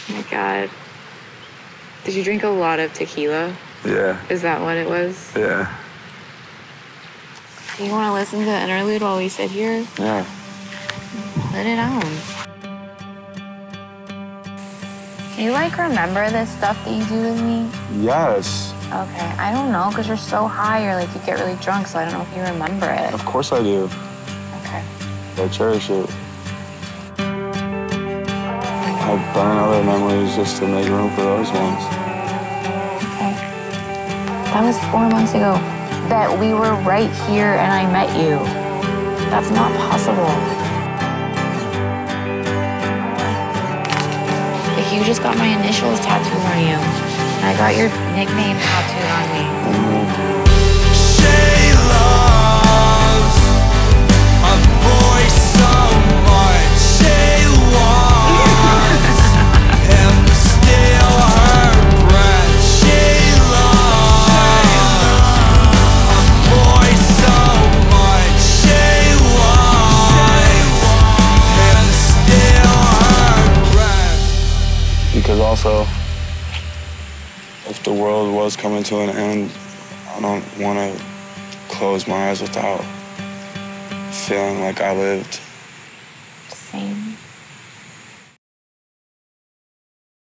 Oh my God. Did you drink a lot of tequila? Yeah. Is that what it was? Yeah. Do you want to listen to the interlude while we sit here? Yeah. Put it on. Do you, remember this stuff that you do with me? Yes. Okay, I don't know, because you're so high, you get really drunk, so I don't know if you remember it. Of course I do. Okay. I cherish it. I've done other memories just to make room for those ones. Okay. That was 4 months ago. That we were right here and I met you. That's not possible. You just got my initials tattooed on you. And I got your nickname tattooed on me. She loves a boy so much. She wants him to steal her breath. She loves a boy so much. She wants him to steal her breath. Because also, if the world was coming to an end, I don't want to close my eyes without feeling like I lived.